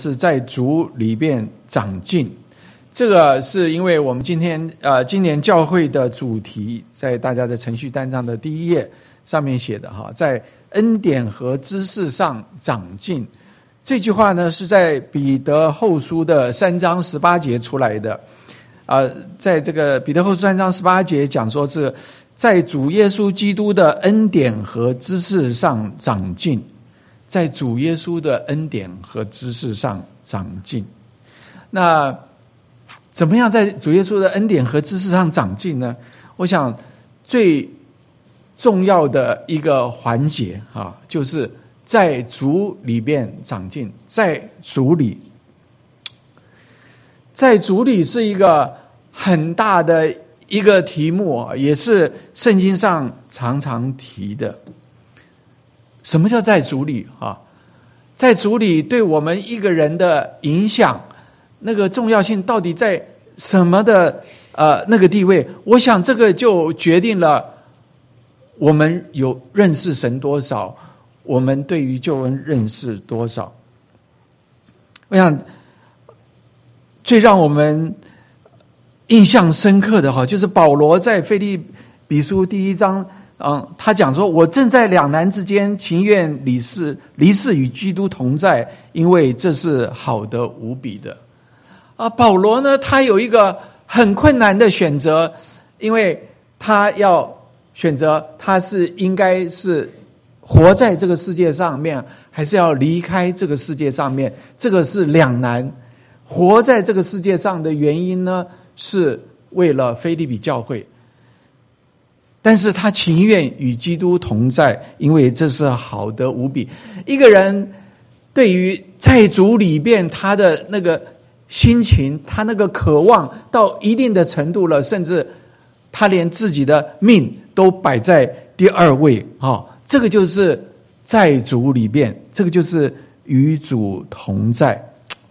是在主里边长进。这个是因为我们今年教会的主题在大家的程序单上的第一页上面写的哈，在恩典和知识上长进。这句话呢是在彼得后书的3章18节出来的。在这个彼得后书3章18节讲说是在主耶稣基督的恩典和知识上长进，在主耶稣的恩典和知识上长进。那怎么样在主耶稣的恩典和知识上长进呢？我想最重要的一个环节就是在主里边长进。在主里是一个很大的一个题目，也是圣经上常常提的。什么叫在主里？在主里对我们一个人的影响，那个重要性到底在什么的那个地位？我想这个就决定了我们有认识神多少，我们对于救恩认识多少。我想最让我们印象深刻的就是保罗在腓立比书第1章，他讲说，我正在两难之间，情愿离世与基督同在，因为这是好的无比的。保罗呢，他有一个很困难的选择，因为他要选择他是应该是活在这个世界上面，还是要离开这个世界上面，这个是两难。活在这个世界上的原因呢，是为了腓立比教会，但是他情愿与基督同在，因为这是好的无比。一个人对于在主里边他的那个心情，他那个渴望到一定的程度了，甚至他连自己的命都摆在第二位，这个就是在主里边，这个就是与主同在。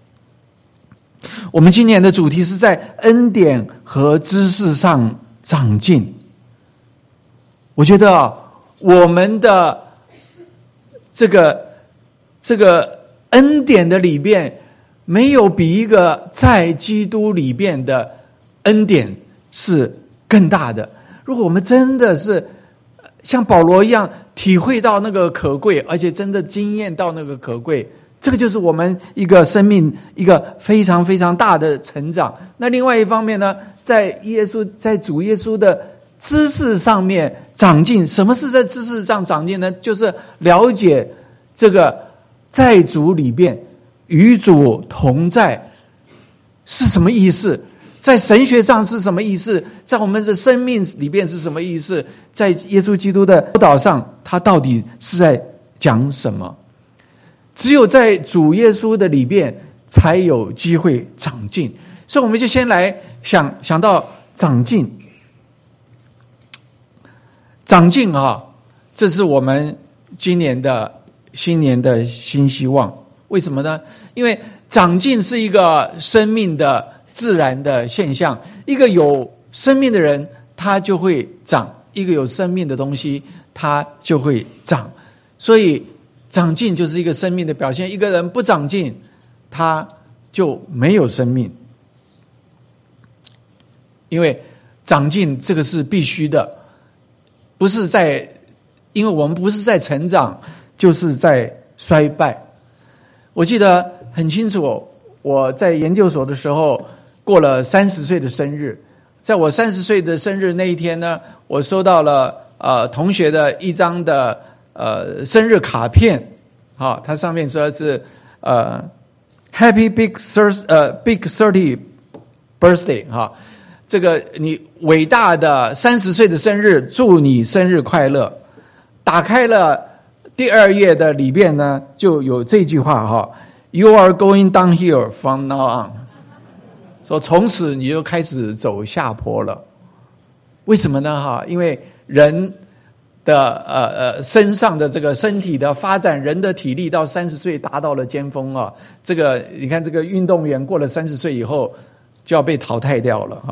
我们今年的主题是在恩典和知识上长进。我觉得我们的这个恩典的里边，没有比一个在基督里边的恩典是更大的。如果我们真的是像保罗一样体会到那个可贵，而且真的经验到那个可贵，这个就是我们一个生命一个非常非常大的成长。那另外一方面呢，在主耶稣的知识上面长进。什么是在知识上长进呢？就是了解这个在主里边与主同在是什么意思，在神学上是什么意思，在我们的生命里边是什么意思，在耶稣基督的教导上他到底是在讲什么。只有在主耶稣的里边才有机会长进。所以我们就先来想到长进。这是我们新年的新希望。为什么呢？因为长进是一个生命的自然的现象。一个有生命的人他就会长，一个有生命的东西他就会长。所以长进就是一个生命的表现。一个人不长进，他就没有生命。因为长进这个是必须的，因为我们不是在成长，就是在衰败。我记得很清楚，我在研究所的时候过了30岁的生日。在我30岁的生日那一天呢，我收到了同学的一张的生日卡片，它上面说是Happy Big 30 Birthday，这个你伟大的30岁的生日，祝你生日快乐。打开了第2页的里边呢，就有这句话You are going downhill from now on， 说从此你就开始走下坡了。为什么呢？因为人的身上的这个身体的发展，人的体力到30岁达到了尖峰这个你看，这个运动员过了30岁以后就要被淘汰掉了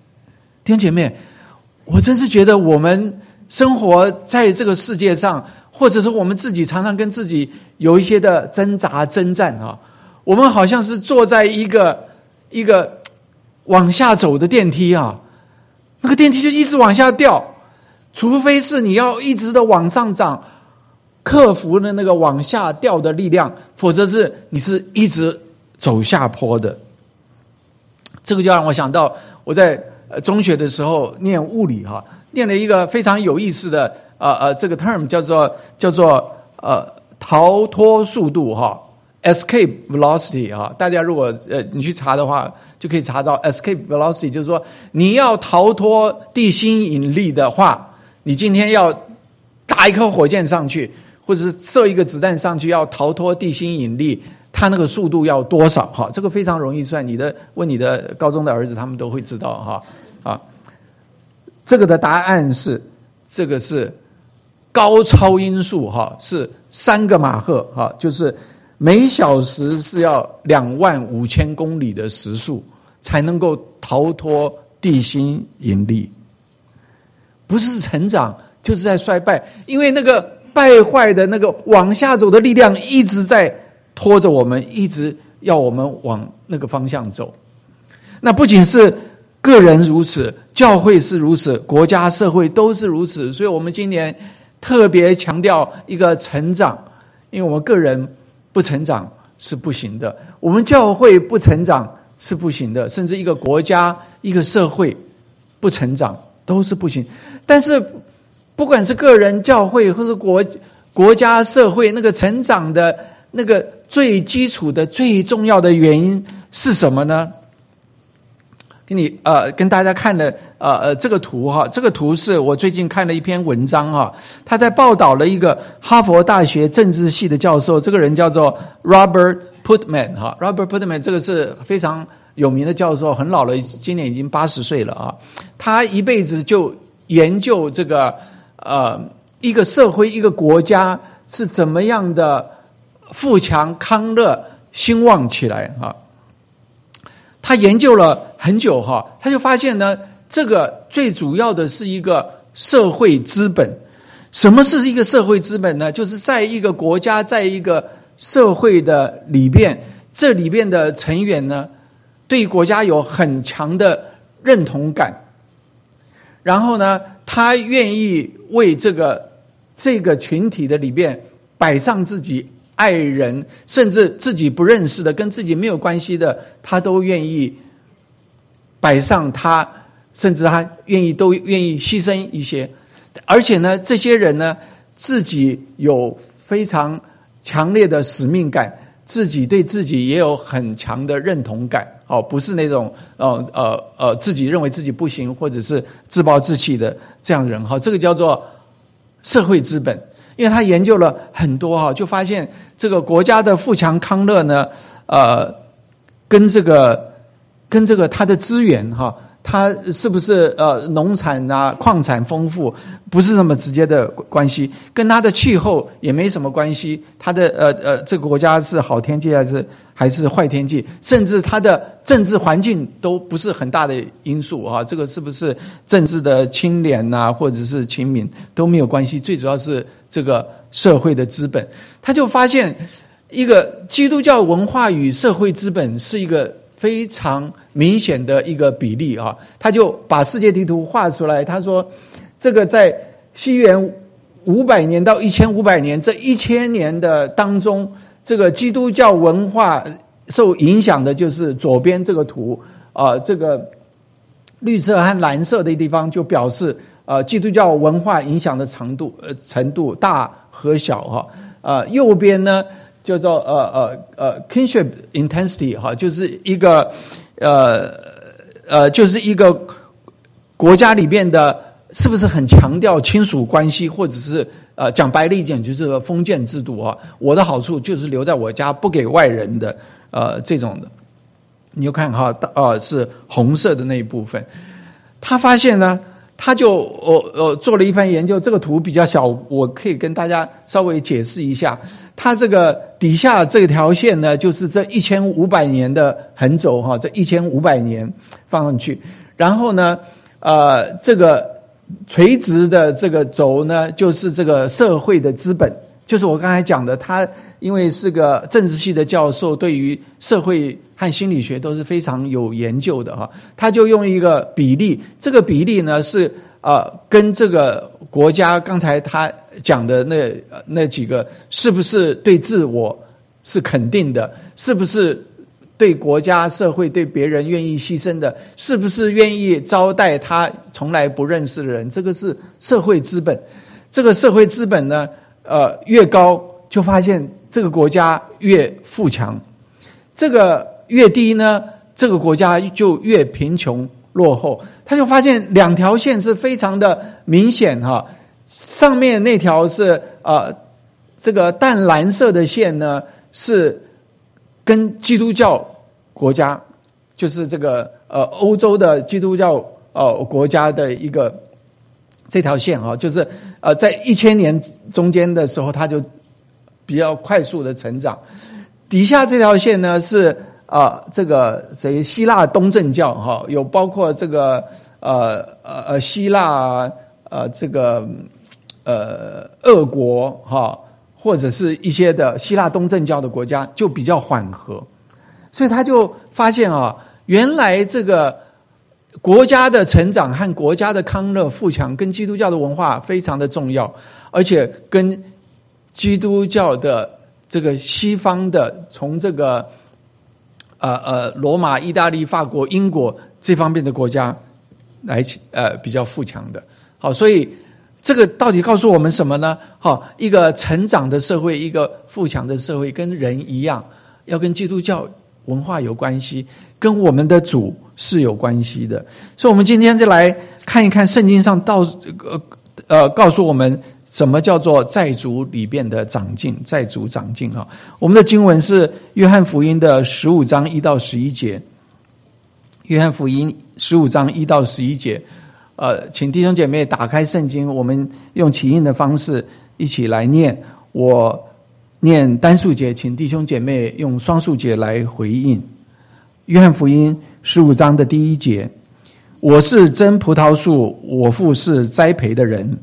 弟兄姐妹，我真是觉得我们生活在这个世界上， 或者说我们自己常常跟自己有一些的挣扎征战啊，我们好像是坐在一个往下走的电梯啊，那个电梯就一直往下掉，除非是你要一直的往上涨，克服了那个往下掉的力量，否则你是一直走下坡的。这个就让我想到我在中学的时候念物理哈，念了一个非常有意思的这个 term 叫做逃脱速度哈 ，escape velocity 哈。大家如果你去查的话，就可以查到 escape velocity， 就是说你要逃脱地心引力的话，你今天要打一颗火箭上去，或者是射一个子弹上去，要逃脱地心引力。它那个速度要多少？哈，这个非常容易算。问你的高中的儿子，他们都会知道哈。这个的答案是，这个是高超音速哈，是3个马赫哈，就是每小时是要25000公里的时速才能够逃脱地心引力。不是成长，就是在衰败，因为那个败坏的那个往下走的力量一直在拖着我们，一直要我们往那个方向走。那不仅是个人如此，教会是如此，国家社会都是如此。所以我们今年特别强调一个成长，因为我们个人不成长是不行的，我们教会不成长是不行的，甚至一个国家一个社会不成长都是不行。但是不管是个人教会或者国家社会，那个成长的那个最基础的最重要的原因是什么呢？跟大家看的这个图哈，这个图是我最近看了一篇文章哈，他在报道了一个哈佛大学政治系的教授，这个人叫做 Robert Putnam 哈 ，Robert Putnam 这个是非常有名的教授，很老了，今年已经80岁了啊。他一辈子就研究这个一个社会一个国家是怎么样的富强康乐兴旺起来哈。他研究了很久哈，他就发现呢，这个最主要的是一个社会资本。什么是一个社会资本呢？就是在一个国家，在一个社会的里边，这里边的成员呢，对国家有很强的认同感，然后呢，他愿意为这个群体的里边摆上自己爱人，甚至自己不认识的，跟自己没有关系的，他都愿意摆上他，甚至他都愿意牺牲一些。而且呢，这些人呢，自己有非常强烈的使命感，自己对自己也有很强的认同感，不是那种自己认为自己不行或者是自暴自弃的这样的人，这个叫做社会资本。因为他研究了很多就发现这个国家的富强康乐呢，跟这个它的资源它是不是农产啊矿产丰富，不是那么直接的关系，跟它的气候也没什么关系，它的这个国家是好天气还是坏天气，甚至它的政治环境都不是很大的因素这个是不是政治的清廉啊或者是亲民都没有关系，最主要是这个社会的资本。他就发现一个基督教文化与社会资本是一个非常明显的一个比例他就把世界地图画出来，他说这个在西元500年到1500年这1000年的当中，这个基督教文化受影响的就是左边这个图这个绿色和蓝色的地方就表示基督教文化影响的程度大和小右边呢叫做kinship intensity 就是一个就是一个国家里面的是不是很强调亲属关系，或者是讲白了一点就是封建制度我的好处就是留在我家不给外人的这种的。你就看是红色的那一部分。他发现呢，他就做了一番研究，这个图比较小，我可以跟大家稍微解释一下。他这个底下这条线呢，就是这1500年的横轴这1500年放上去，然后呢这个垂直的这个轴呢，就是这个社会的资本，就是我刚才讲的，他因为是个政治系的教授，对于社会和心理学都是非常有研究的哈。他就用一个比例，这个比例呢是跟这个国家刚才他讲的那几个是不是对自我是肯定的，是不是对国家社会对别人愿意牺牲的，是不是愿意招待他从来不认识的人，这个是社会资本。这个社会资本呢越高，就发现这个国家越富强，这个越低呢，这个国家就越贫穷落后。他就发现两条线是非常的明显哈，上面那条是这个淡蓝色的线呢是跟基督教国家，就是这个欧洲的基督教国家的一个这条线啊，就是在1000年中间的时候，它就比较快速的成长。底下这条线呢是这个希腊东正教哈，有包括这个希腊这个俄国哈，或者是一些的希腊东正教的国家就比较缓和，所以他就发现原来这个国家的成长和国家的康乐富强跟基督教的文化非常的重要，而且跟基督教的这个西方的从这个罗马、意大利、法国、英国这方面的国家来比较富强的。好，所以这个到底告诉我们什么呢？好，一个成长的社会，一个富强的社会，跟人一样，要跟基督教文化有关系，跟我们的主是有关系的。所以我们今天就来看一看圣经上告诉我们什么叫做在主里边的长进，在主长进啊。我们的经文是约翰福音的15章1到11节，约翰福音15章1到11节。请弟兄姐妹打开圣经，我们用起印的方式一起来念。我念单数节，请弟兄姐妹用双数节来回应。约翰福音15章的第1节：我是真葡萄树，我父是栽培的人。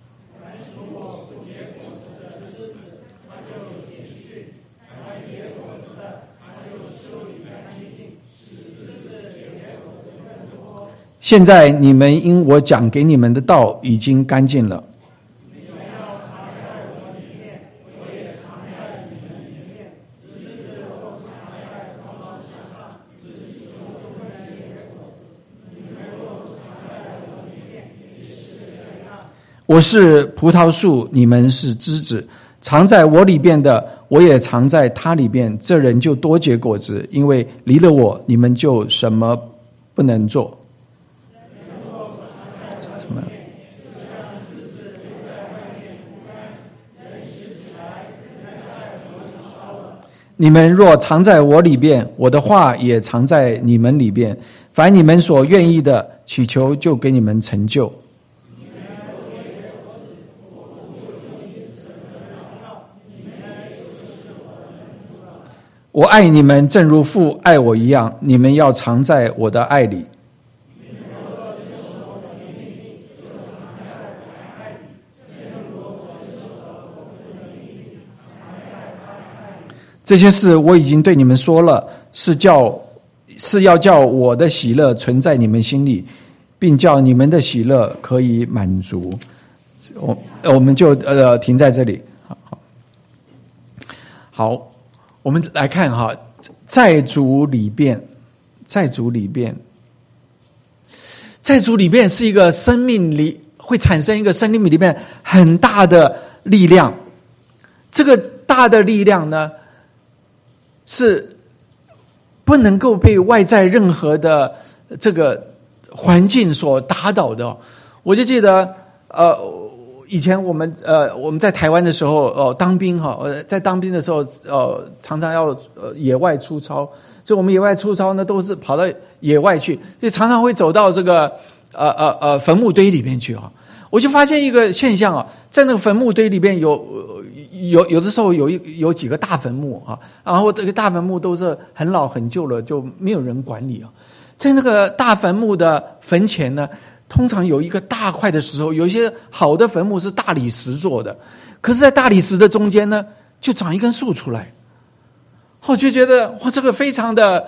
现在你们因我讲给你们的道已经干净了。我是葡萄树，你们是枝子，藏在我里边的，我也藏在他里边，这人就多结果子，因为离了我，你们就什么不能做。什么？你们若藏在我里边，我的话也藏在你们里边，凡你们所愿意的，祈求就给你们成就。我爱你们，正如父爱我一样，你们要藏在我的爱里。这些事我已经对你们说了，是要叫我的喜乐存在你们心里，并叫你们的喜乐可以满足。我们就停在这里。好，我们来看哈，在主里边是一个生命里会产生一个生命里面很大的力量。这个大的力量呢，是不能够被外在任何的这个环境所打倒的。我就记得以前我们在台湾的时候当兵哈，在当兵的时候常常要野外出操，所以我们野外出操呢都是跑到野外去，所以常常会走到这个坟墓堆里面去啊。我就发现一个现象啊，在那个坟墓堆里边有的时候有几个大坟墓啊，然后这个大坟墓都是很老很旧了，就没有人管理啊。在那个大坟墓的坟前呢， 通常有一个大块的石头，有一些好的坟墓是大理石做的，可是在大理石的中间呢，就长一根树出来。我就觉得哇，这个非常的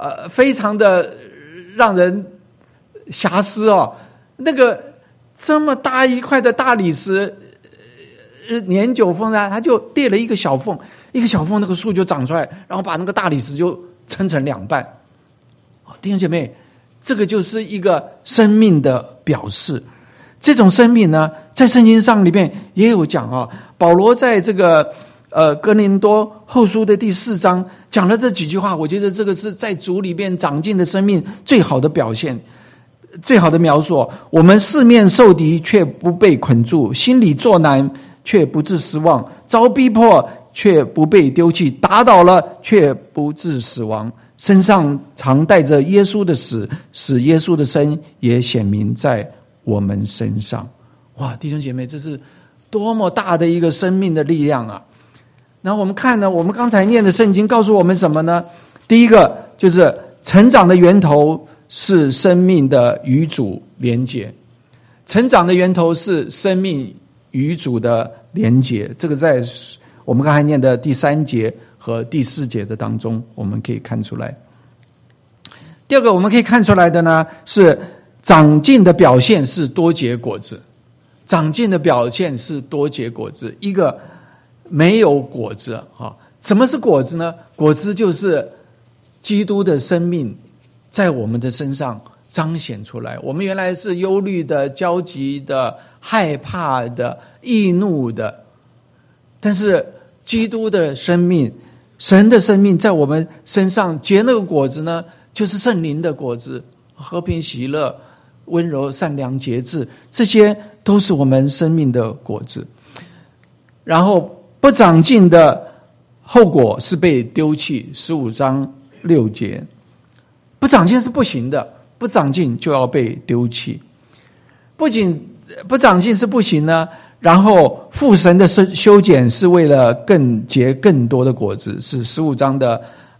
让人遐思哦。那个这么大一块的大理石，年久风沙，它就裂了一个小缝，那个树就长出来，然后把那个大理石就撑成两半。弟兄姐妹，这个就是一个生命的表示。这种生命呢，在圣经上里面也有讲啊。保罗在这个哥林多后书的第4章讲了这几句话，我觉得这个是在主里面长进的生命最好的表现，最好的描述。我们四面受敌却不被捆住，心里作难却不致失望，遭逼迫却不被丢弃，打倒了却不致死亡，身上常带着耶稣的死，使耶稣的生也显明在我们身上。哇，弟兄姐妹，这是多么大的一个生命的力量啊！然后我们看呢，我们刚才念的圣经告诉我们什么呢？第一个就是成长的源头是生命的与主连结，成长的源头是生命与主的连结。这个在我们刚才念的第3节和第4节的当中，我们可以看出来。第二个我们可以看出来的呢，是长进的表现是多结果子。长进的表现是多结果子，一个没有果子啊。什么是果子呢？果子就是基督的生命在我们的身上彰显出来。我们原来是忧虑的、焦急的、害怕的、易怒的，但是基督的生命、神的生命在我们身上结那个果子呢，就是圣灵的果子，和平、喜乐、温柔、善良、节制，这些都是我们生命的果子。然后不长进的后果是被丢弃，15章6节，不长进是不行的，不长进就要被丢弃。不仅不长进是不行呢，然后父神的修剪是为了更结更多的果子，是15章的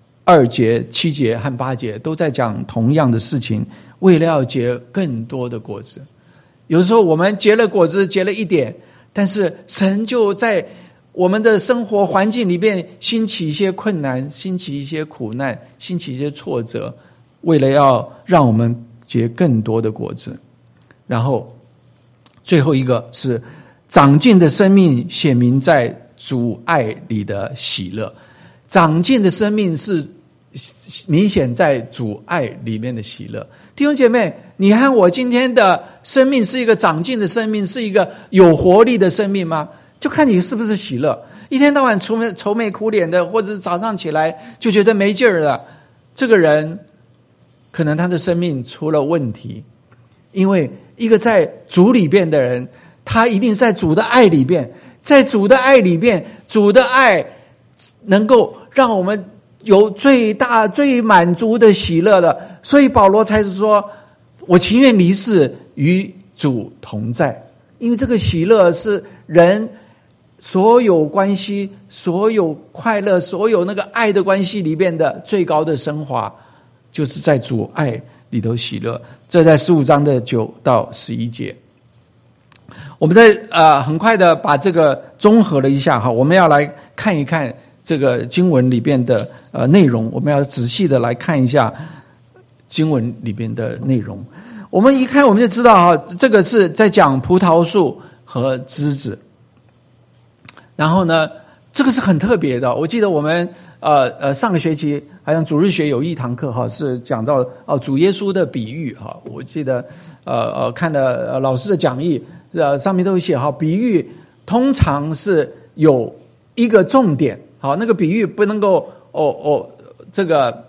2节、7节和8节都在讲同样的事情，为了要结更多的果子。有时候我们结了果子，结了一点，但是神就在我们的生活环境里面兴起一些困难，兴起一些苦难，兴起一些挫折，为了要让我们结更多的果子。然后最后一个是长进的生命显明在主爱里的喜乐。长进的生命是明显在主爱里面的喜乐。弟兄姐妹，你和我今天的生命是一个长进的生命，是一个有活力的生命吗？就看你是不是喜乐。一天到晚愁眉苦脸的，或者是早上起来就觉得没劲儿了，这个人可能他的生命出了问题。因为一个在主里边的人，他一定在主的爱里边，在主的爱里边，主的爱能够让我们有最大最满足的喜乐的。所以保罗才是说，我情愿离世与主同在。因为这个喜乐是人所有关系、所有快乐、所有那个爱的关系里边的最高的升华，就是在主爱里头喜乐。这在15章的9到11节。我们再很快的把这个综合了一下哈，我们要来看一看这个经文里边的内容，我们要仔细的来看一下经文里边的内容。我们一看我们就知道哈，这个是在讲葡萄树和枝子。然后呢，这个是很特别的。我记得我们上个学期好像主日学有一堂课哈，是讲到主耶稣的比喻哈。我记得看了老师的讲义，上面都有写哈，比喻通常是有一个重点，好，那个比喻不能够这个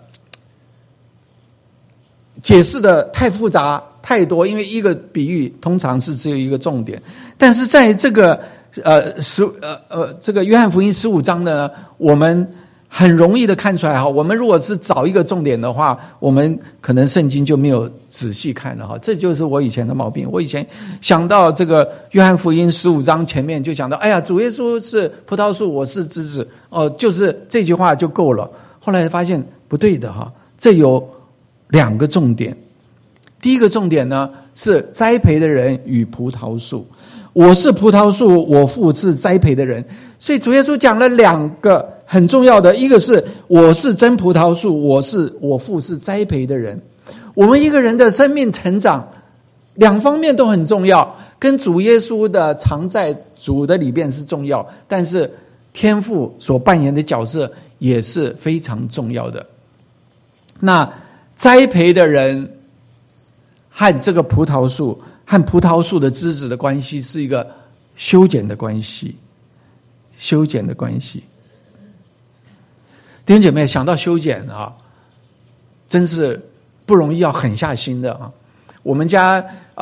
解释的太复杂太多，因为一个比喻通常是只有一个重点。但是在这个这个约翰福音15章呢，我们很容易的看出来哈。我们如果是找一个重点的话，我们可能圣经就没有仔细看了哈。这就是我以前的毛病。我以前想到这个约翰福音15章前面就讲到，哎呀，主耶稣是葡萄树，我是枝子，就是这句话就够了。后来发现不对的哈，这有2个重点。 第一个重点呢是栽培的人与葡萄树。我是葡萄树，我父是栽培的人。所以主耶稣讲了两个很重要的，一个是我是真葡萄树，我父是栽培的人。我们一个人的生命成长两方面都很重要，跟主耶稣的常在主的里边是重要，但是天父所扮演的角色也是非常重要的。那栽培的人和这个葡萄树和葡萄树的枝子的关系是一个修剪的关系，修剪的关系。弟兄姐妹，想到修剪啊，真是不容易，要狠下心的啊。我们家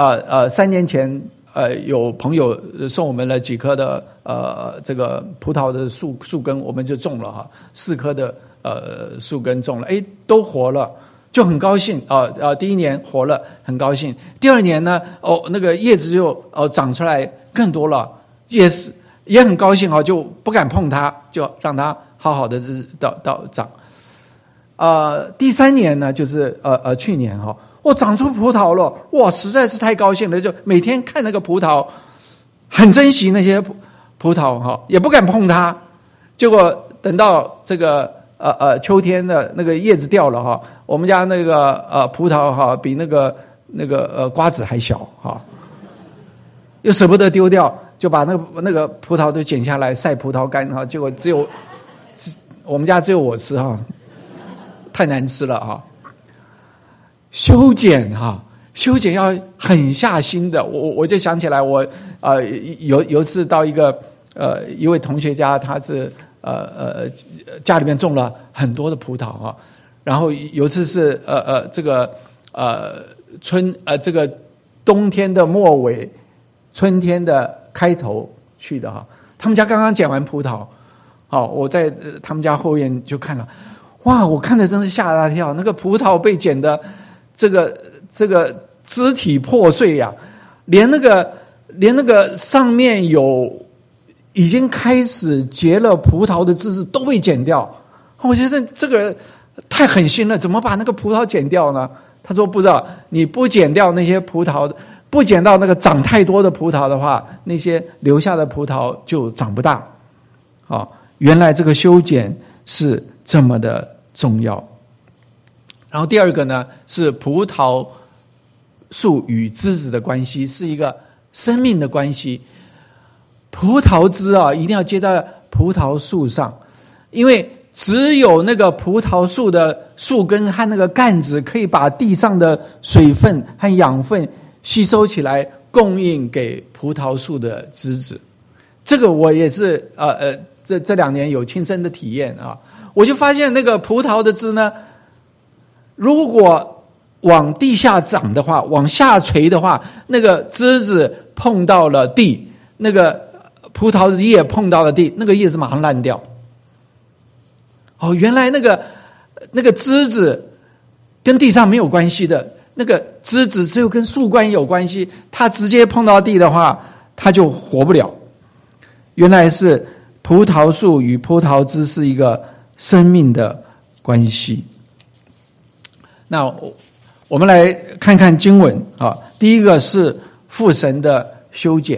3年前有朋友送我们了几棵的这个葡萄的树根，我们就种了哈，4棵的树根种了，都活了，就很高兴第一年活了，很高兴。第二年呢，那个叶子就长出来更多了，也很高兴就不敢碰它，就让它好好的到长。第3年呢，就是去年长出葡萄了，哇，实在是太高兴了，就每天看那个葡萄，很珍惜那些葡萄也不敢碰它。结果等到这个秋天的那个叶子掉了我们家那个葡萄比那个瓜子还小又舍不得丢掉，就把那个葡萄都剪下来晒葡萄干结果我们家只有我吃太难吃了修剪要很下心的。我就想起来我有一次到一位同学家，他是家里面种了很多的葡萄然后有一次是这个这个冬天的末尾，春天的开头去的他们家刚刚剪完葡萄我在他们家后院就看了，哇，我看着真是吓大跳，那个葡萄被剪的这个肢体破碎呀，连那个上面已经开始结了葡萄的枝子都被剪掉。我觉得这个太狠心了，怎么把那个葡萄剪掉呢？他说不知道，你不剪掉那些葡萄，不剪到那个长太多的葡萄的话，那些留下的葡萄就长不大。原来这个修剪是这么的重要。然后第二个呢，是葡萄树与枝子的关系，是一个生命的关系。葡萄枝一定要接到葡萄树上，因为只有那个葡萄树的树根和那个干子可以把地上的水分和养分吸收起来，供应给葡萄树的枝子。这个我也是这2年有亲身的体验我就发现那个葡萄的枝呢，如果往地下长的话，往下垂的话，那个枝子碰到了地，那个葡萄叶碰到了地，那个叶子马上烂掉。原来那个枝子跟地上没有关系的，那个枝子只有跟树冠有关系，它直接碰到地的话，它就活不了。原来是葡萄树与葡萄枝是一个生命的关系。那我们来看看经文第一个是父神的修剪，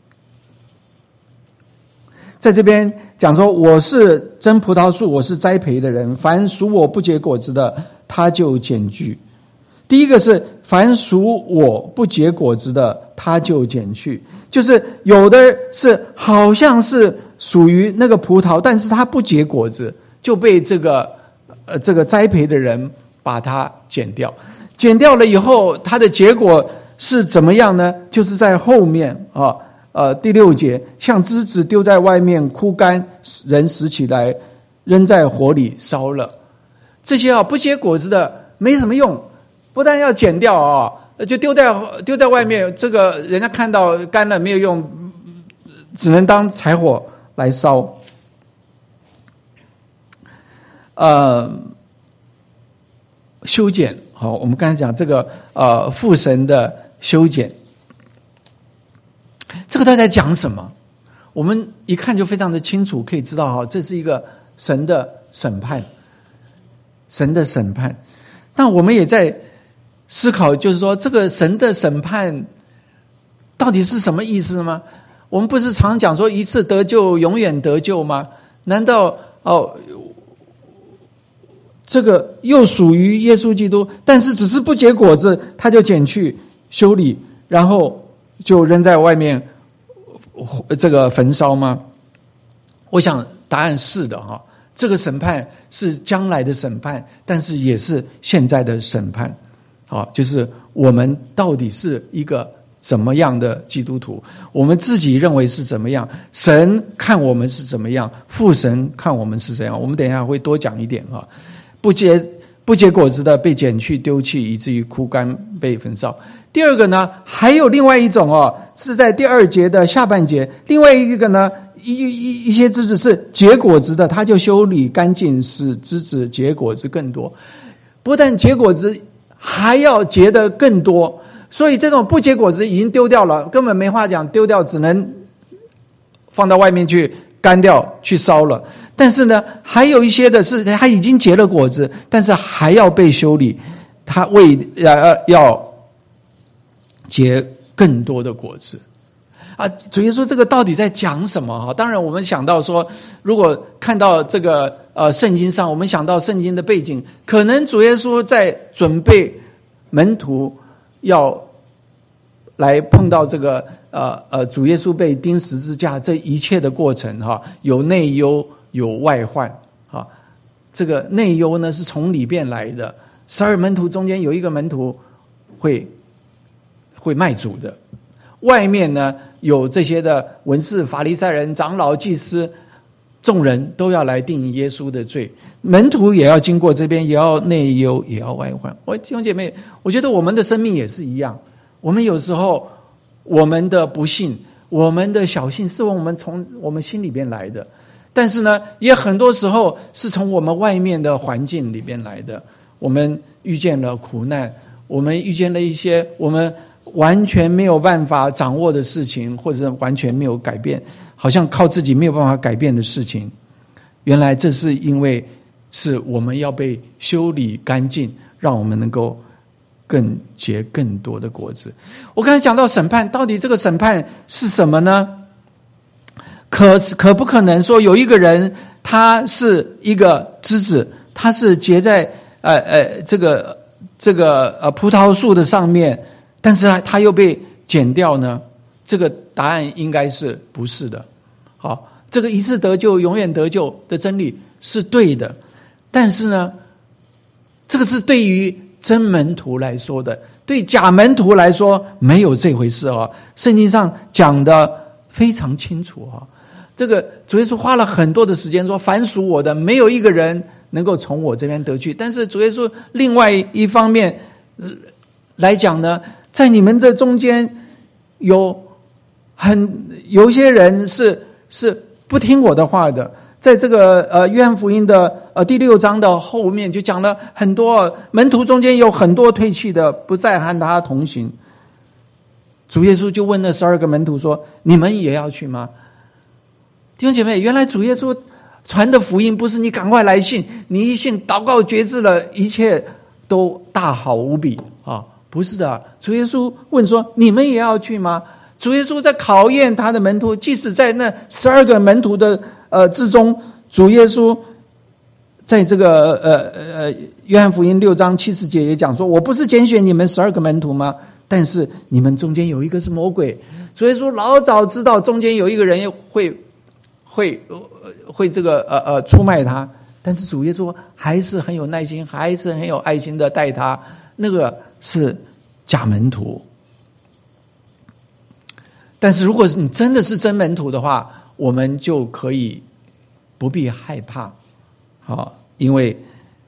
在这边讲说，我是真葡萄树，我是栽培的人，凡属我不结果子的，他就剪去。第一个是凡属我不结果子的，他就剪去，就是有的是好像是属于那个葡萄，但是它不结果子，就被这个栽培的人把它剪掉。剪掉了以后，它的结果是怎么样呢？就是在后面第6节，像枝子丢在外面枯干，人拾起来扔在火里烧了。这些不结果子的没什么用，不但要剪掉就丢在外面，这个人家看到干了没有用，只能当柴火来烧。修剪我们刚才讲这个父神的修剪，这个他在讲什么？我们一看就非常的清楚，可以知道这是一个神的审判，神的审判。但我们也在思考，就是说这个神的审判到底是什么意思吗？我们不是常讲说一次得救永远得救吗？难道这个又属于耶稣基督，但是只是不结果子他就剪去修理，然后就扔在外面这个焚烧吗？我想答案是的哈。这个审判是将来的审判，但是也是现在的审判。好，就是我们到底是一个怎么样的基督徒，我们自己认为是怎么样，神看我们是怎么样，父神看我们是怎样。我们等一下会多讲一点哈。不结果子的被剪去丢弃，以至于枯干被焚烧。第二个呢，还有另外一种是在第2节的下半节。另外一个呢，一些枝子是结果子的，他就修理干净，使枝子结果子更多。不但结果子，还要结得更多。所以这种不结果子已经丢掉了，根本没话讲，丢掉只能放到外面去干掉，去烧了。但是呢，还有一些的是它已经结了果子，但是还要被修理，它要结更多的果子啊！主耶稣这个到底在讲什么？当然我们想到说，如果看到这个圣经上，我们想到圣经的背景，可能主耶稣在准备门徒要来碰到这个主耶稣被钉十字架这一切的过程有内忧有外患这个内忧呢是从里边来的，12门徒中间有一个门徒会卖主的，外面呢有这些的文士法利赛人长老祭司，众人都要来定耶稣的罪，门徒也要经过这边，也要内忧也要外患。弟兄姐妹，我觉得我们的生命也是一样，我们有时候我们的不幸，我们的小幸是我们从我们心里边来的，但是呢也很多时候是从我们外面的环境里边来的。我们遇见了苦难，我们遇见了一些我们完全没有办法掌握的事情，或者完全没有改变，好像靠自己没有办法改变的事情，原来这是因为是我们要被修理干净，让我们能够更结更多的果子。我刚才讲到审判，到底这个审判是什么呢？可不可能说有一个人他是一个枝子，他是结在这个葡萄树的上面，但是他又被剪掉呢？这个答案应该是不是的。好，这个一次得救永远得救的真理是对的，但是呢，这个是对于真门徒来说的，对假门徒来说没有这回事圣经上讲的非常清楚这个主耶稣花了很多的时间说，凡属我的没有一个人能够从我这边得去。但是主耶稣另外一方面来讲呢，在你们这中间有一些人是不听我的话的。在这个约翰福音的第6章的后面就讲了很多，门徒中间有很多退去的，不再和他同行。主耶稣就问那12个门徒说，你们也要去吗？弟兄姐妹，原来主耶稣传的福音不是你赶快来信，你一信祷告决志了，一切都大好无比不是的。主耶稣问说，你们也要去吗？主耶稣在考验他的门徒，即使在那12个门徒的之中，主耶稣在这个约翰福音6章70节也讲说，我不是拣选你们12个门徒吗？但是你们中间有一个是魔鬼。主耶稣老早知道中间有一个人会这个出卖他，但是主耶稣还是很有耐心，还是很有爱心的待他。那个是假门徒。但是如果你真的是真门徒的话，我们就可以不必害怕因为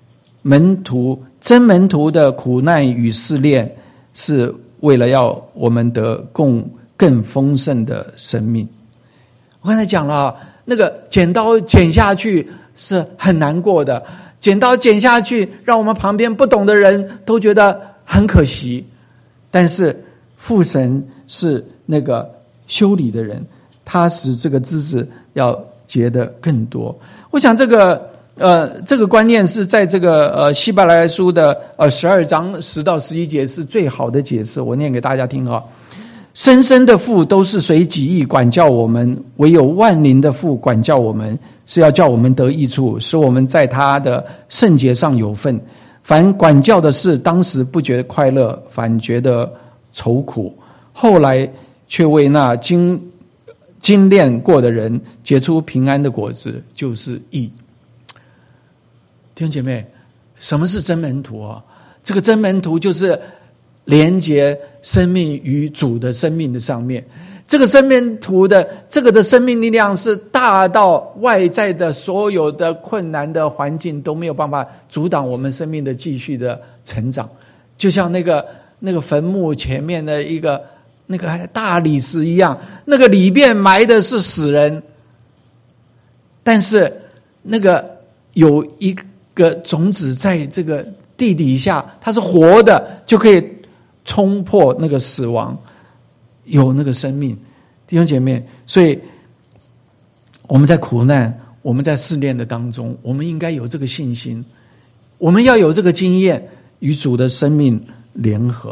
真门徒的苦难与试炼是为了要我们得更丰盛的生命。我刚才讲了那个剪刀剪下去是很难过的，剪刀剪下去让我们旁边不懂的人都觉得很可惜，但是父神是那个修理的人，他使这个枝子要结得更多。我想这个这个观念是在这个希伯来书的12章10到11节是最好的解释，我念给大家听啊。生生的父都是随己意管教我们，唯有万灵的父管教我们，是要叫我们得益处，使我们在他的圣洁上有份。凡管教的事，当时不觉得快乐，反觉得愁苦，后来却为那精炼过的人结出平安的果子，就是义。弟兄姐妹，什么是真门徒啊？这个真门徒就是连结生命与主的生命的上面。这个生命图的这个的生命力量是大到外在的所有的困难的环境都没有办法阻挡我们生命的继续的成长。就像那个坟墓前面的一个那个大理石一样，那个里面埋的是死人，但是那个有一个种子在这个地底下，它是活的，就可以冲破那个死亡，有那个生命。弟兄姐妹，所以我们在苦难，我们在试炼的当中，我们应该有这个信心，我们要有这个经验，与主的生命联合。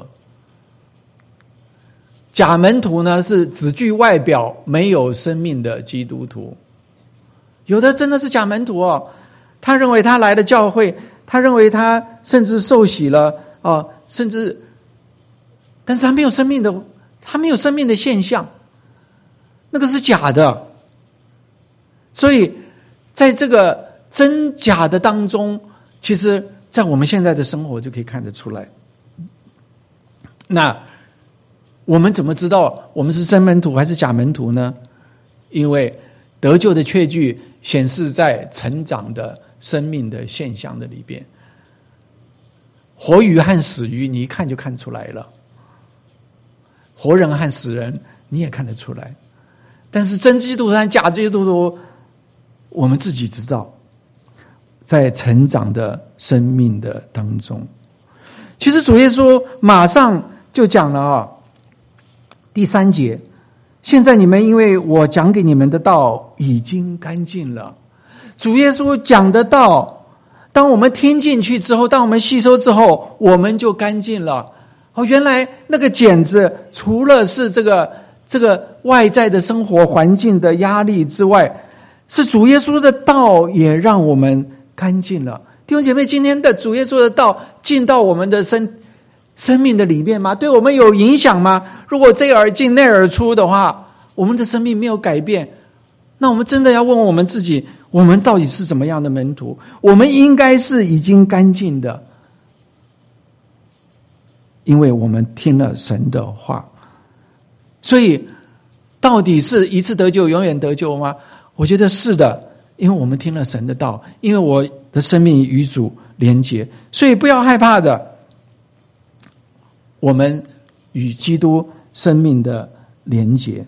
假门徒呢，是只具外表没有生命的基督徒。有的真的是假门徒哦，他认为他来了教会，他认为他甚至受洗了甚至，但是他没有生命的现象，那个是假的。所以在这个真假的当中，其实在我们现在的生活就可以看得出来。那我们怎么知道我们是真门徒还是假门徒呢？因为得救的确据显示在成长的生命的现象的里边，活鱼和死鱼你一看就看出来了，活人和死人你也看得出来，但是真基督徒和假基督徒我们自己知道，在成长的生命的当中。其实主耶稣马上就讲了第3节，现在你们因为我讲给你们的道已经干净了。主耶稣讲的道，当我们听进去之后，当我们吸收之后，我们就干净了。原来那个茧子除了是这个外在的生活环境的压力之外，是主耶稣的道也让我们干净了。弟兄姐妹，今天的主耶稣的道进到我们的生命的里面吗？对我们有影响吗？如果这耳进内耳出的话，我们的生命没有改变，那我们真的要问问我们自己，我们到底是怎么样的门徒？我们应该是已经干净的，因为我们听了神的话。所以到底是一次得救永远得救吗？我觉得是的，因为我们听了神的道，因为我的生命与主连结，所以不要害怕的，我们与基督生命的连结。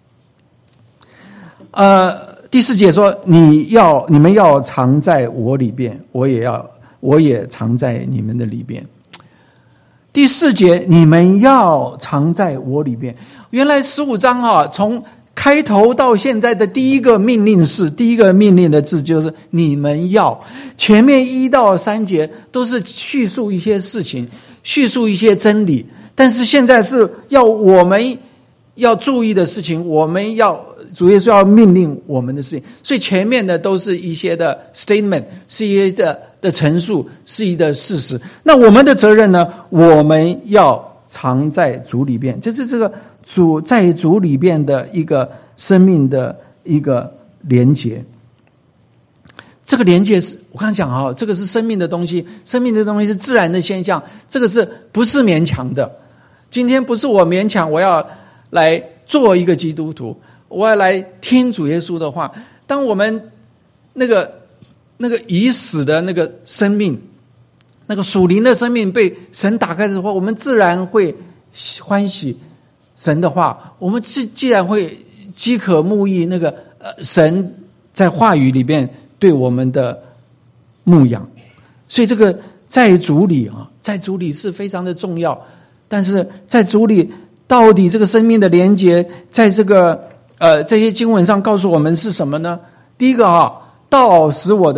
第4节说，你们要藏在我里边，我也藏在你们的里边。第4节，你们要藏在我里边。原来15章从开头到现在的第一个命令的字就是你们要。前面1到3节都是叙述一些事情，叙述一些真理，但是现在是要我们要注意的事情，主耶稣要命令我们的事情。所以前面的都是一些的 statement， 是一些的陈述，是一些的事实。那我们的责任呢？我们要藏在主里边，就是这个主在主里边的一个生命的一个连结。这个连结是我刚刚讲这个是生命的东西，生命的东西是自然的现象，这个是不是勉强的？今天不是我勉强我要来做一个基督徒，我要来听主耶稣的话。当我们那个已死的那个生命，那个属灵的生命被神打开的话，我们自然会欢喜神的话，我们既然会饥渴慕义那个神在话语里面对我们的牧养。所以这个在主里是非常的重要。但是在主里到底这个生命的连结，在这些经文上告诉我们是什么呢？第一个道使我的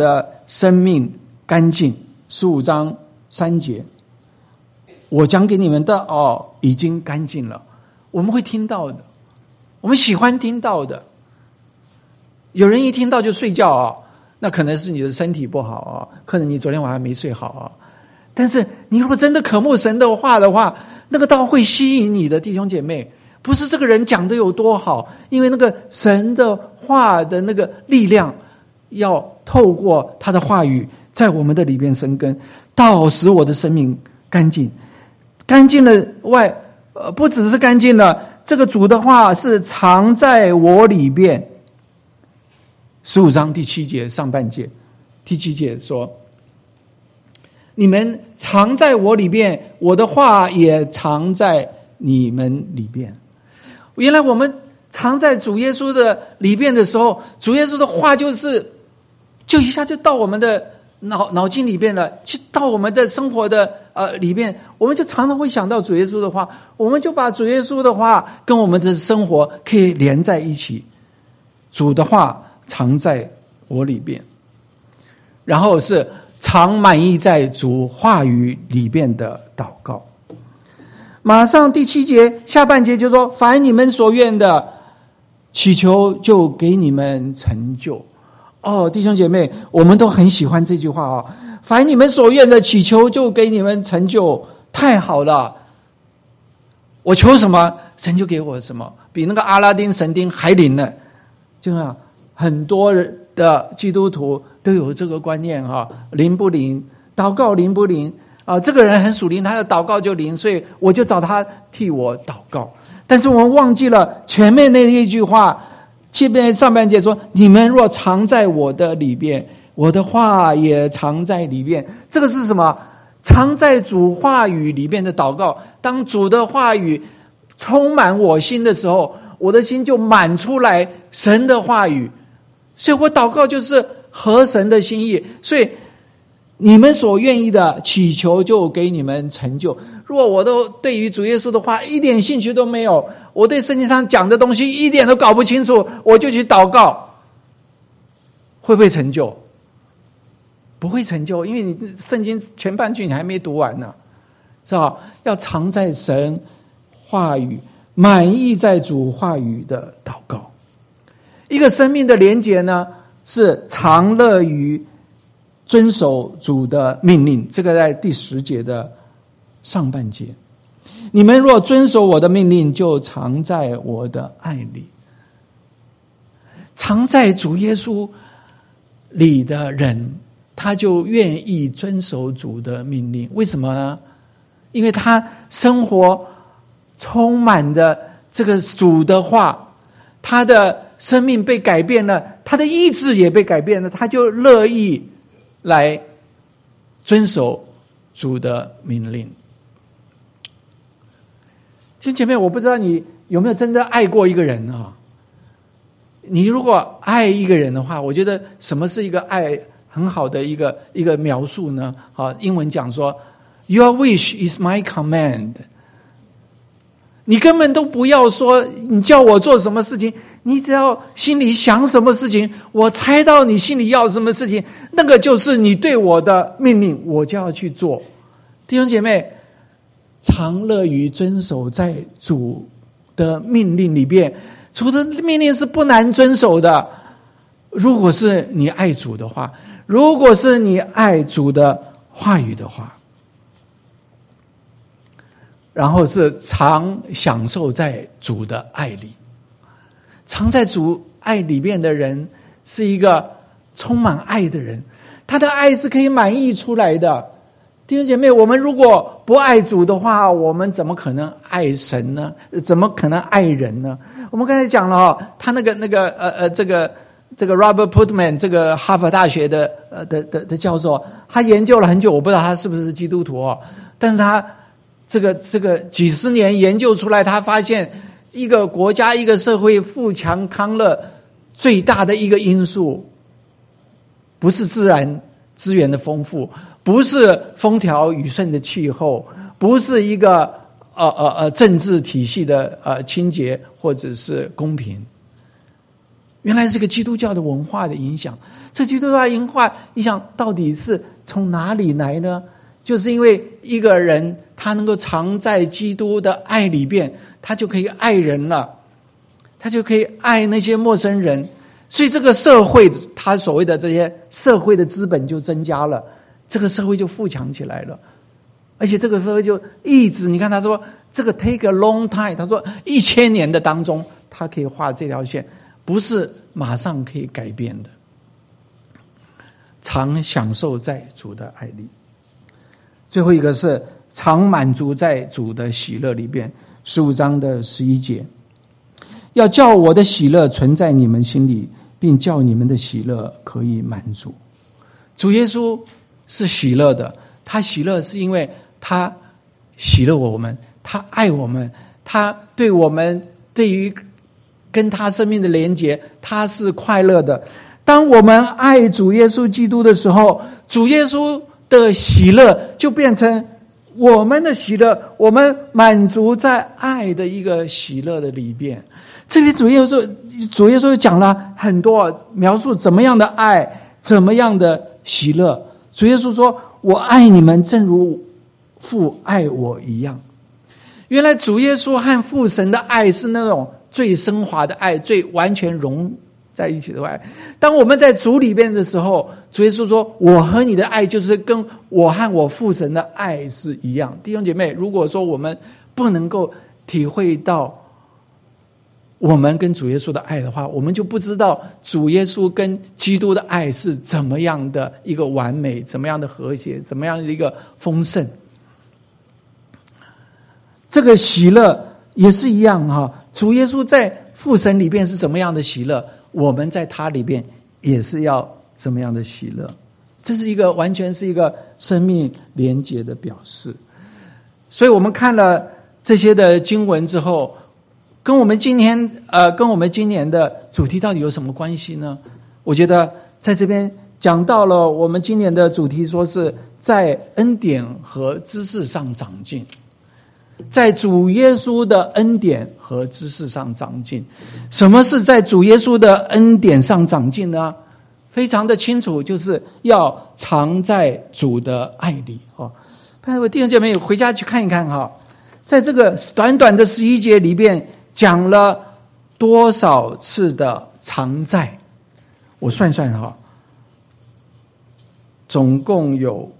生命干净。15章3节，我讲给你们的已经干净了。我们会听到的，我们喜欢听到的。有人一听到就睡觉那可能是你的身体不好可能你昨天晚上没睡好但是你如果真的渴慕神的话的话，那个道会吸引你的弟兄姐妹。不是这个人讲的有多好，因为那个神的话的那个力量要透过他的话语在我们的里边生根，道使我的生命干净。干净了不只是干净了，这个主的话是藏在我里边。15章第7节上半节，第7节说，你们藏在我里边，我的话也藏在你们里边。原来我们藏在主耶稣的里边的时候，主耶稣的话就一下就到我们的脑筋里边了，去到我们的生活的里边，我们就常常会想到主耶稣的话，我们就把主耶稣的话跟我们的生活可以连在一起。主的话藏在我里边，然后是常满意在主话语里边的祷告。马上第7节下半节就说，凡你们所愿的祈求就给你们成就。弟兄姐妹，我们都很喜欢这句话凡你们所愿的祈求就给你们成就，太好了。我求什么神就给我什么，比那个阿拉丁神钉还灵呢。就很多的基督徒都有这个观念灵不灵，祷告灵不灵这个人很属灵，他的祷告就灵，所以我就找他替我祷告。但是我们忘记了前面那一句话，前面上半节说，你们若藏在我的里边，我的话也藏在里边。这个是什么？藏在主话语里边的祷告。当主的话语充满我心的时候，我的心就满出来神的话语，所以我祷告就是合神的心意。所以你们所愿意的祈求就给你们成就。如果我都对于主耶稣的话一点兴趣都没有，我对圣经上讲的东西一点都搞不清楚，我就去祷告，会不会成就？不会成就，因为你圣经前半句你还没读完呢，是吧？要藏在神话语，满意在主话语的祷告。一个生命的连结呢，是常乐于遵守主的命令。这个在第10节的上半节，你们若遵守我的命令，就藏在我的爱里。藏在主耶稣里的人，他就愿意遵守主的命令。为什么呢？因为他生活充满的这个主的话，他的生命被改变了，他的意志也被改变了，他就乐意来遵守主的命令。弟兄姐妹，我不知道你有没有真的爱过一个人你如果爱一个人的话，我觉得什么是一个爱很好的一个描述呢？英文讲说 Your wish is my command。 你根本都不要说你叫我做什么事情，你只要心里想什么事情，我猜到你心里要什么事情，那个就是你对我的命令，我就要去做。弟兄姐妹，常乐于遵守在主的命令里边。主的命令是不难遵守的，如果是你爱主的话，如果是你爱主的话语的话。然后是常享受在主的爱里。常在主爱里面的人是一个充满爱的人，他的爱是可以满溢出来的。弟兄姐妹，我们如果不爱主的话，我们怎么可能爱神呢？怎么可能爱人呢？我们刚才讲了他这个 Robert Putnam 这个哈佛大学的教授，他研究了很久，我不知道他是不是基督徒但是他这个几十年研究出来，他发现一个国家一个社会富强康乐最大的一个因素，不是自然资源的丰富，不是风调雨顺的气候，不是一个政治体系的清洁或者是公平， 原来是个基督教的文化的影响。这基督教文化影响到底是从哪里来呢？就是因为一个人他能够常在基督的爱里边，他就可以爱人了，他就可以爱那些陌生人，所以这个社会他所谓的这些社会的资本就增加了，这个社会就富强起来了。而且这个社会就一直，你看他说这个 take a long time， 他说1000年的当中他可以画这条线，不是马上可以改变的。常享受在主的爱里。最后一个是常满足在主的喜乐里边，15章的11节，要叫我的喜乐存在你们心里，并叫你们的喜乐可以满足。主耶稣是喜乐的，他喜乐是因为他喜乐我们，他爱我们，他对我们对于跟他生命的连结，他是快乐的。当我们爱主耶稣基督的时候，主耶稣的喜乐就变成我们的喜乐，我们满足在爱的一个喜乐的里边。这里主耶稣讲了很多描述怎么样的爱，怎么样的喜乐。主耶稣说，我爱你们正如父爱我一样。原来主耶稣和父神的爱是那种最升华的爱，最完全融在一起的爱。当我们在主里边的时候，主耶稣说，我和你的爱就是跟我和我父神的爱是一样。弟兄姐妹，如果说我们不能够体会到我们跟主耶稣的爱的话，我们就不知道主耶稣跟基督的爱是怎么样的一个完美，怎么样的和谐，怎么样的一个丰盛。这个喜乐也是一样哈，主耶稣在父神里边是怎么样的喜乐，我们在他里边也是要怎么样的喜乐。这是一个完全是一个生命连结的表示。所以我们看了这些的经文之后，跟我们今年的主题到底有什么关系呢？我觉得在这边讲到了我们今年的主题，说是在恩典和知识上长进，在主耶稣的恩典和知识上长进。什么是在主耶稣的恩典上长进呢？非常的清楚，就是要常在主的爱里。拜托弟兄姐妹回家去看一看哈，在这个短短的11节里边讲了多少次的常在。我算算哈，总共有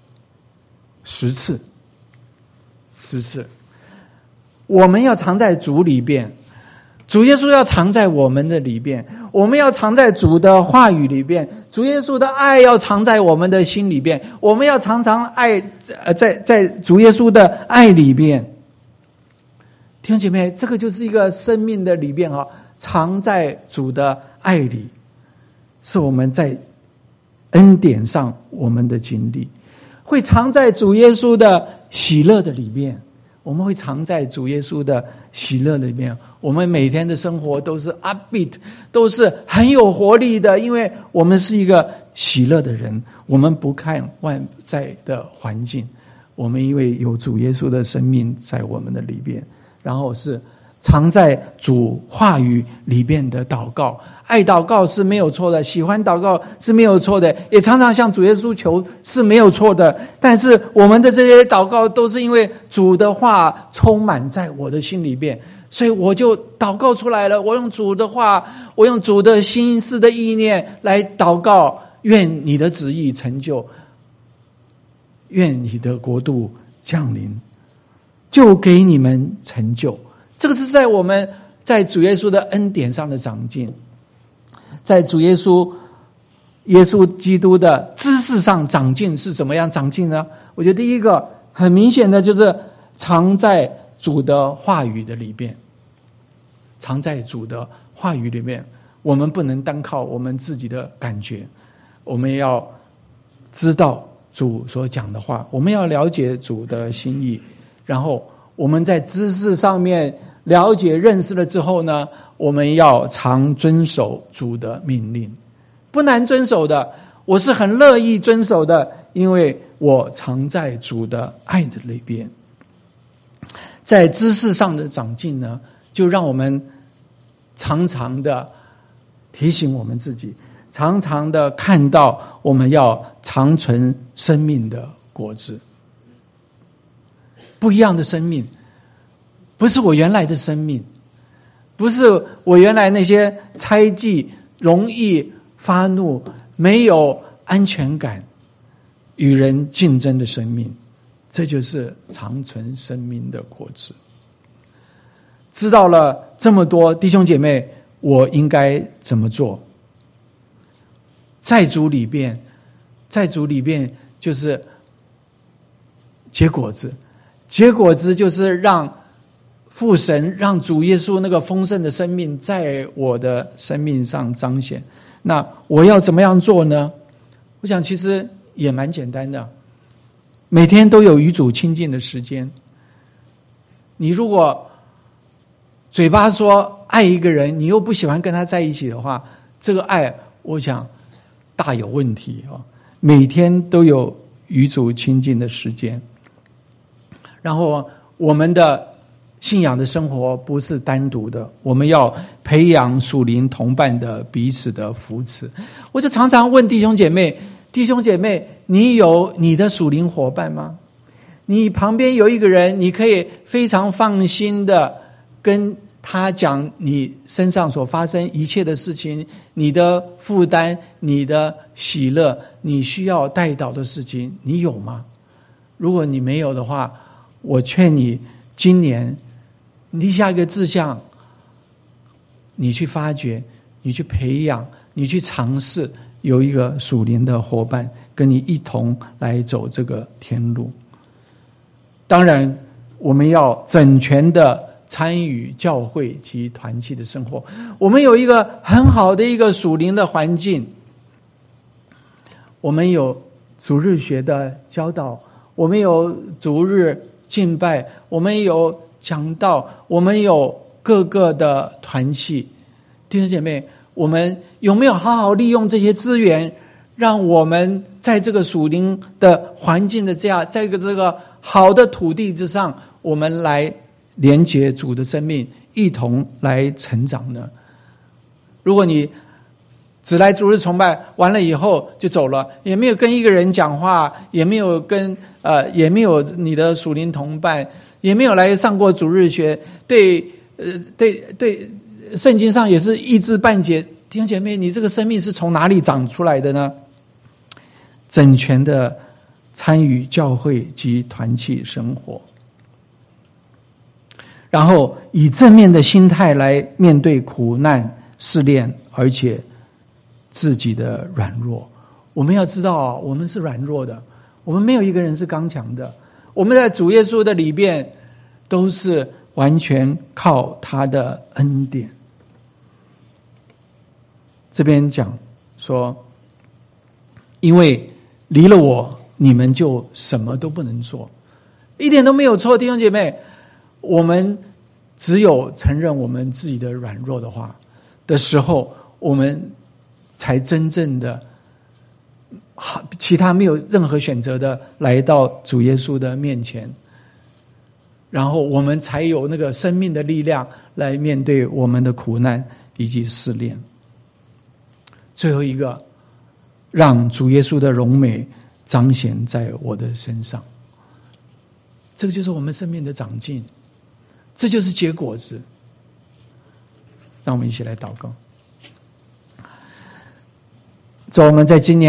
10次。10次。我们要常在主里边，主耶稣要常在我们的里边，我们要常在主的话语里边，主耶稣的爱要常在我们的心里边，我们要常常爱在主耶稣的爱里边。弟兄姐妹，这个就是一个生命的里边哈，常在主的爱里，是我们在恩典上我们的经历，会常在主耶稣的喜乐的里面。我们会常在主耶稣的喜乐里面，我们每天的生活都是 upbeat， 都是很有活力的，因为我们是一个喜乐的人。我们不看外在的环境，我们因为有主耶稣的生命在我们的里边，然后是常在主话语里边的祷告。爱祷告是没有错的，喜欢祷告是没有错的，也常常向主耶稣求是没有错的。但是我们的这些祷告都是因为主的话充满在我的心里边，所以我就祷告出来了。我用主的话，我用主的心思的意念来祷告，愿你的旨意成就，愿你的国度降临，就给你们成就。这个是在我们在主耶稣的恩典上的长进，在主耶稣基督的知识上长进。是怎么样长进呢？我觉得第一个很明显的就是常在主的话语的里边，常在主的话语里面。我们不能单靠我们自己的感觉，我们要知道主所讲的话，我们要了解主的心意，然后我们在知识上面了解认识了之后呢，我们要常遵守主的命令。不难遵守的，我是很乐意遵守的，因为我常在主的爱的里边。在知识上的长进呢，就让我们常常的提醒我们自己，常常的看到我们要长存生命的果子，不一样的生命，不是我原来的生命，不是我原来那些猜忌、容易发怒、没有安全感、与人竞争的生命，这就是长存生命的果子。知道了这么多，弟兄姐妹，我应该怎么做？在主里边就是结果子，结果子就是让父神、让主耶稣那个丰盛的生命在我的生命上彰显。那我要怎么样做呢？我想其实也蛮简单的，每天都有与主亲近的时间。你如果嘴巴说爱一个人，你又不喜欢跟他在一起的话，这个爱我想大有问题啊！每天都有与主亲近的时间，然后我们的信仰的生活不是单独的，我们要培养属灵同伴的彼此的扶持。我就常常问弟兄姐妹，你有你的属灵伙伴吗？你旁边有一个人，你可以非常放心的跟他讲你身上所发生一切的事情，你的负担、你的喜乐、你需要代祷的事情，你有吗？如果你没有的话，我劝你今年立下一个志向，你去发掘，你去培养，你去尝试有一个属灵的伙伴跟你一同来走这个天路。当然我们要整全的参与教会及团契的生活，我们有一个很好的一个属灵的环境，我们有主日学的教导，我们有主日敬拜，我们有讲道，我们有各个的团契。弟兄姐妹，我们有没有好好利用这些资源，让我们在这个属灵的环境的在这个好的土地之上，我们来连结主的生命，一同来成长呢？如果你只来主日崇拜完了以后就走了，也没有跟一个人讲话，也没有你的属灵同伴，也没有来上过主日学，对圣经上也是一知半解，弟兄姐妹，你这个生命是从哪里长出来的呢？整全的参与教会及团契生活，然后以正面的心态来面对苦难试炼，而且自己的软弱。我们要知道我们是软弱的，我们没有一个人是刚强的，我们在主耶稣的里边都是完全靠他的恩典。这边讲说，因为离了我，你们就什么都不能做，一点都没有错。弟兄姐妹，我们只有承认我们自己的软弱的时候，我们才真正的其他没有任何选择的来到主耶稣的面前，然后我们才有那个生命的力量来面对我们的苦难以及试炼。最后一个，让主耶稣的荣美彰显在我的身上，这个就是我们生命的长进，这就是结果子。让我们一起来祷告。主，我们在今年